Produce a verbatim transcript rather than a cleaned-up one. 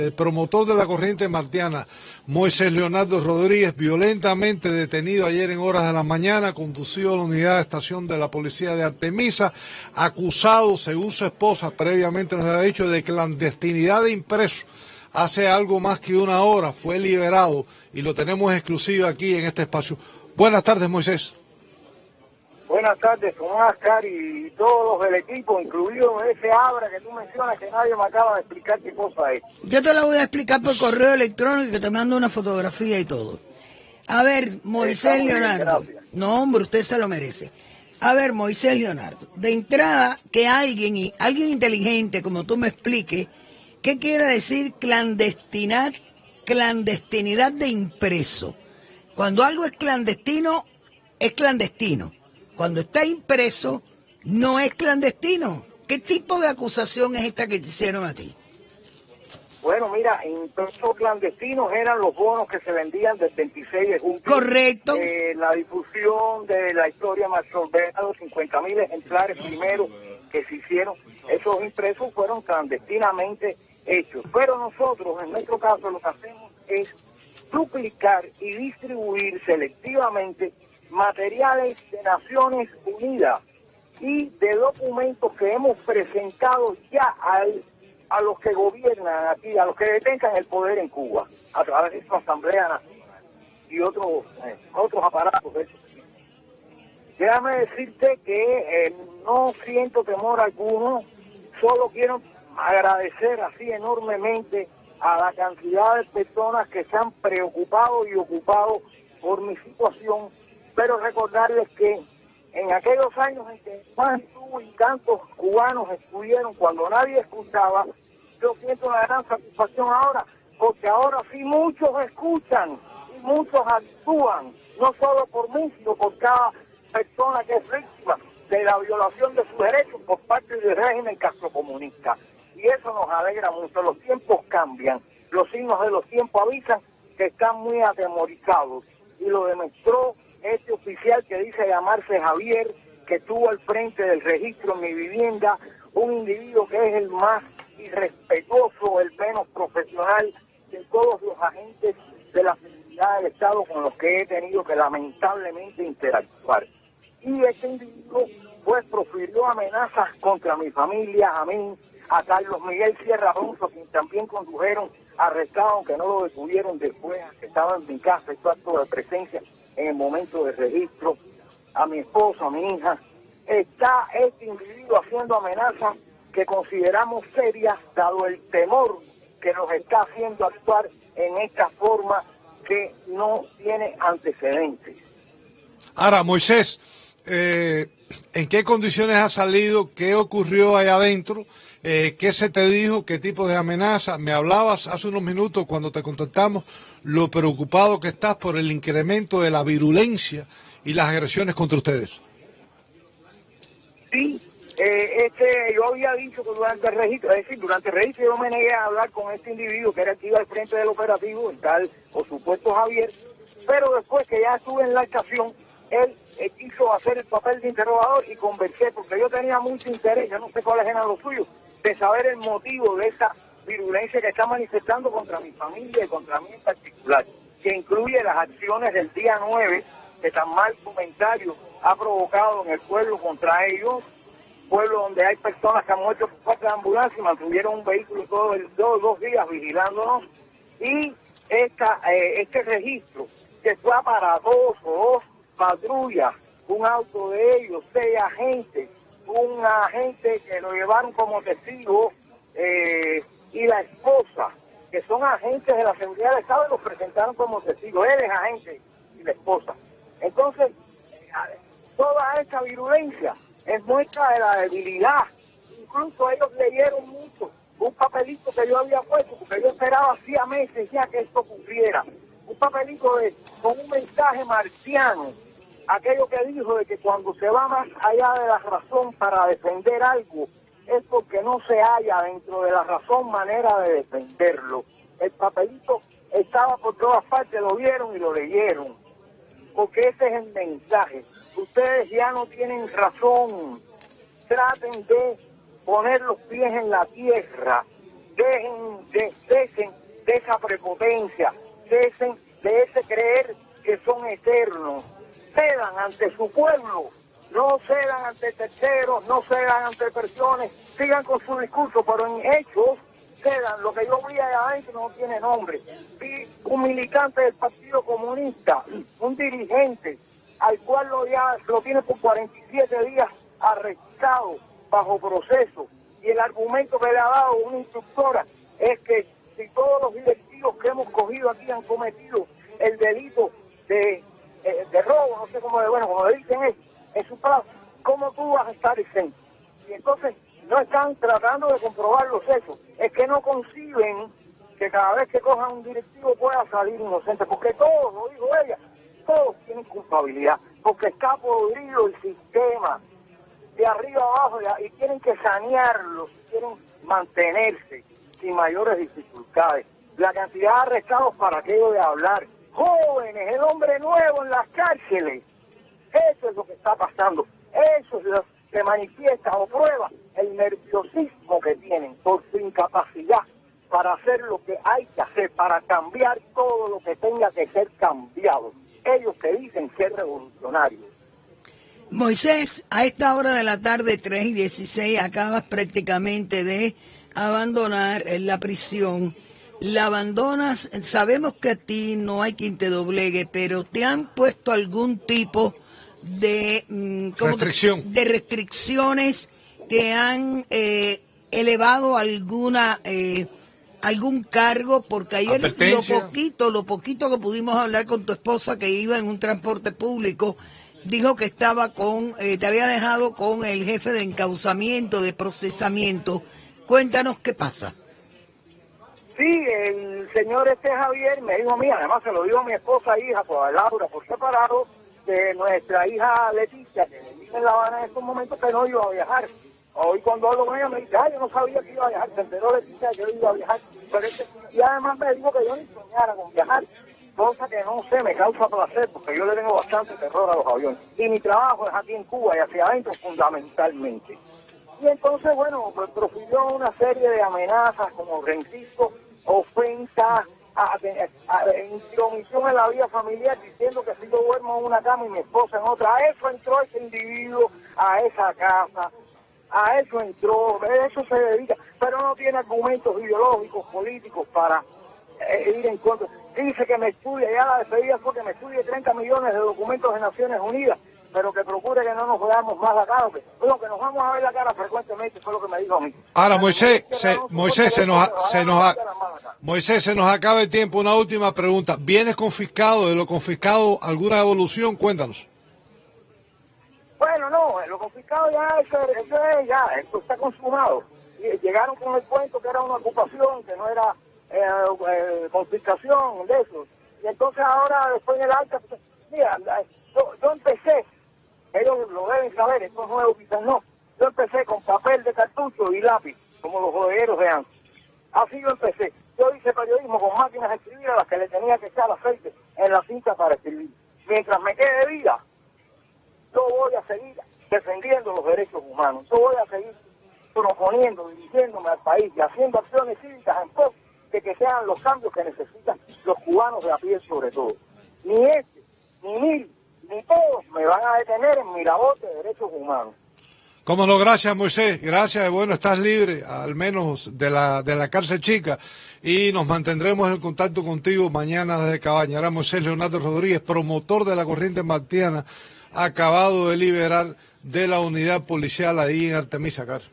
El promotor de la corriente martiana, Moisés Leonardo Rodríguez, violentamente detenido ayer en horas de la mañana, conducido a la unidad de estación de la policía de Artemisa, acusado, según su esposa, previamente nos había dicho, de clandestinidad de impreso. Hace algo más que una hora fue liberado y lo tenemos exclusivo aquí en este espacio. Buenas tardes, Moisés. Buenas tardes, Tomás, Cari y todos los del equipo, incluido ese Abra que tú mencionas que nadie me acaba de explicar qué cosa es. Yo te la voy a explicar por correo electrónico que te mando una fotografía y todo. A ver, Moisés Leonardo. No, hombre, usted se lo merece. A ver, Moisés Leonardo. De entrada, que alguien, alguien inteligente como tú me explique, ¿qué quiere decir clandestinidad, clandestinidad de impreso? Cuando algo es clandestino, es clandestino. Cuando está impreso, no es clandestino. ¿Qué tipo de acusación es esta que te hicieron a ti? Bueno, mira, impresos clandestinos eran los bonos que se vendían del veintiséis de julio. Correcto. Eh, la difusión de la historia Marsolvera, los cincuenta mil ejemplares primeros que se hicieron, esos impresos fueron clandestinamente hechos. Pero nosotros, en nuestro caso, lo que hacemos es duplicar y distribuir selectivamente materiales de Naciones Unidas y de documentos que hemos presentado ya al, a los que gobiernan aquí, a los que detengan el poder en Cuba, a través de su Asamblea Nacional y otros eh, otros aparatos de eso. Déjame decirte que eh, no siento temor alguno, solo quiero agradecer así enormemente a la cantidad de personas que se han preocupado y ocupado por mi situación, pero recordarles que en aquellos años en que más tú y tantos cubanos estuvieron cuando nadie escuchaba, yo siento una gran satisfacción ahora, porque ahora sí muchos escuchan y muchos actúan, no solo por mí, sino por cada persona que es víctima de la violación de sus derechos por parte del régimen castrocomunista. Y eso nos alegra mucho. Los tiempos cambian, los signos de los tiempos avisan que están muy atemorizados, y lo demostró este oficial que dice llamarse Javier, que estuvo al frente del registro en mi vivienda, un individuo que es el más irrespetuoso, el menos profesional de todos los agentes de la seguridad del Estado con los que he tenido que lamentablemente interactuar. Y este individuo pues profirió amenazas contra mi familia, a mí, a Carlos Miguel Sierra Alonso, quien también condujeron arrestado, aunque no lo detuvieron después, que estaba en mi casa, esto acto de presencia en el momento del registro, a mi esposo, a mi hija. Está este individuo haciendo amenazas que consideramos serias, dado el temor que nos está haciendo actuar en esta forma que no tiene antecedentes. Ahora, Moisés, eh, ¿en qué condiciones ha salido? ¿Qué ocurrió allá adentro? Eh, ¿Qué se te dijo? ¿Qué tipo de amenaza? Me hablabas hace unos minutos cuando te contactamos lo preocupado que estás por el incremento de la virulencia y las agresiones contra ustedes. Sí, eh, este, yo había dicho que durante el registro, es decir, durante el registro yo me negué a hablar con este individuo que era el que iba al frente del operativo, el tal, por supuesto, Javier, pero después que ya estuve en la estación, él eh, quiso hacer el papel de interrogador y conversé, porque yo tenía mucho interés, yo no sé cuáles eran los suyos, de saber el motivo de esa virulencia que está manifestando contra mi familia y contra mí en particular, que incluye las acciones del día nueve, que tan mal comentario ha provocado en el pueblo contra ellos, pueblo donde hay personas que han muerto por falta de ambulancia y mantuvieron un vehículo todo el, todos dos días vigilándonos, y esta, eh, este registro que fue aparatoso, dos patrullas, un auto de ellos, seis agentes, un agente que lo llevaron como testigo, eh, y la esposa, que son agentes de la seguridad del Estado, y los presentaron como testigos. Él es agente y la esposa. Entonces, toda esta virulencia es muestra de la debilidad. Incluso ellos leyeron mucho un papelito que yo había puesto, porque yo esperaba hacía meses ya que esto ocurriera. Un papelito de, con un mensaje marciano, aquello que dijo de que cuando se va más allá de la razón para defender algo, es porque no se halla dentro de la razón manera de defenderlo. El papelito estaba por todas partes, lo vieron y lo leyeron, porque ese es el mensaje. Ustedes ya no tienen razón, traten de poner los pies en la tierra dejen, de, cesen de esa prepotencia, cesen de ese creer que son eternos, cedan ante su pueblo, no cedan ante terceros, no cedan ante personas, sigan con su discurso, pero en hechos cedan. Lo que yo vi allá adentro no tiene nombre. Vi un militante del Partido Comunista, un dirigente, al cual lo, ya, lo tiene por cuarenta y siete días arrestado bajo proceso, y el argumento que le ha dado una instructora es que si todos los directivos que hemos cogido aquí han cometido el delito de, eh, de robo, no sé cómo, de, bueno, como le dicen es, en su plazo, ¿cómo tú vas a estar exento? Y entonces no están tratando de comprobar los hechos, es que no conciben que cada vez que cojan un directivo pueda salir inocente, porque todos, lo dijo ella, todos tienen culpabilidad, porque está podrido el sistema, de arriba abajo, y tienen que sanearlo, quieren mantenerse sin mayores dificultades. La cantidad de arrestados, para aquello de hablar, jóvenes, el hombre nuevo en las cárceles, eso es lo que está pasando, eso es lo que manifiesta o prueba el nerviosismo que tienen por su incapacidad para hacer lo que hay que hacer, para cambiar todo lo que tenga que ser cambiado. Ellos que dicen ser revolucionarios. Moisés, a esta hora de la tarde, tres y dieciséis, acabas prácticamente de abandonar la prisión. La abandonas, sabemos que a ti no hay quien te doblegue, pero ¿te han puesto algún tipo de, ¿cómo restricción? Te, de restricciones que han eh, elevado alguna eh, algún cargo? Porque ayer lo poquito, lo poquito que pudimos hablar con tu esposa, que iba en un transporte público, dijo que estaba con, eh, te había dejado con el jefe de encauzamiento, de procesamiento. Cuéntanos qué pasa. Sí, el señor este Javier me dijo a mí, además se lo dijo a mi esposa e hija, pues a Laura por separado, de nuestra hija Leticia, que vive en La Habana en estos momentos, que no iba a viajar. Hoy cuando hablo con ella me dice, ay, yo no sabía que iba a viajar, se enteró Leticia que yo iba a viajar. Pero este, y además me dijo que yo ni soñara con viajar, cosa que no sé, me causa placer, porque yo le tengo bastante terror a los aviones. Y mi trabajo es aquí en Cuba y hacia adentro fundamentalmente. Y entonces, bueno, pues profirió una serie de amenazas como rencisco, ofensa, a, a, a, intromisión en la vida familiar, diciendo que si yo duermo en una cama y mi esposa en otra. A eso entró ese individuo, a esa casa, a eso entró, a eso se dedica, pero no tiene argumentos ideológicos, políticos para eh, ir en contra. Dice que me estudie, ya la despedida fue que me estudie treinta millones de documentos de Naciones Unidas, pero que procure que no nos veamos más la cara, que, bueno, que nos vamos a ver la cara frecuentemente, fue lo que me dijo a mí. Ahora, Moisés, se, Moisés, se nos, se nos, Moisés, se nos acaba el tiempo. Una última pregunta. ¿Vienes confiscado? ¿De lo confiscado alguna evolución? Cuéntanos. Bueno, no, lo confiscado ya, eso, eso es ya, esto está consumado. Y llegaron con el cuento que era una ocupación, que no era eh, eh, confiscación de eso. Y entonces ahora, después en el alta, pues, mira, yo, yo empecé, ellos lo deben saber, esto es nuevo, quizás no. Yo empecé con papel de cartucho y lápiz, como los bodegueros de antes. Así yo empecé. Yo hice periodismo con máquinas de escribir a las que le tenía que echar aceite en la cinta para escribir. Mientras me quede vida, yo voy a seguir defendiendo los derechos humanos. Yo voy a seguir proponiendo, dirigiéndome al país y haciendo acciones cívicas en pos de que sean los cambios que necesitan los cubanos de a pie sobre todo. Ni este, ni mil, ni todos me van a detener en mi labor de derechos humanos. Cómo no, gracias Moisés, gracias, bueno, estás libre, al menos de la de la cárcel chica, y nos mantendremos en contacto contigo mañana desde Cabaña. Era Moisés Leonardo Rodríguez, promotor de la corriente martiana, acabado de liberar de la unidad policial ahí en Artemisa, Car.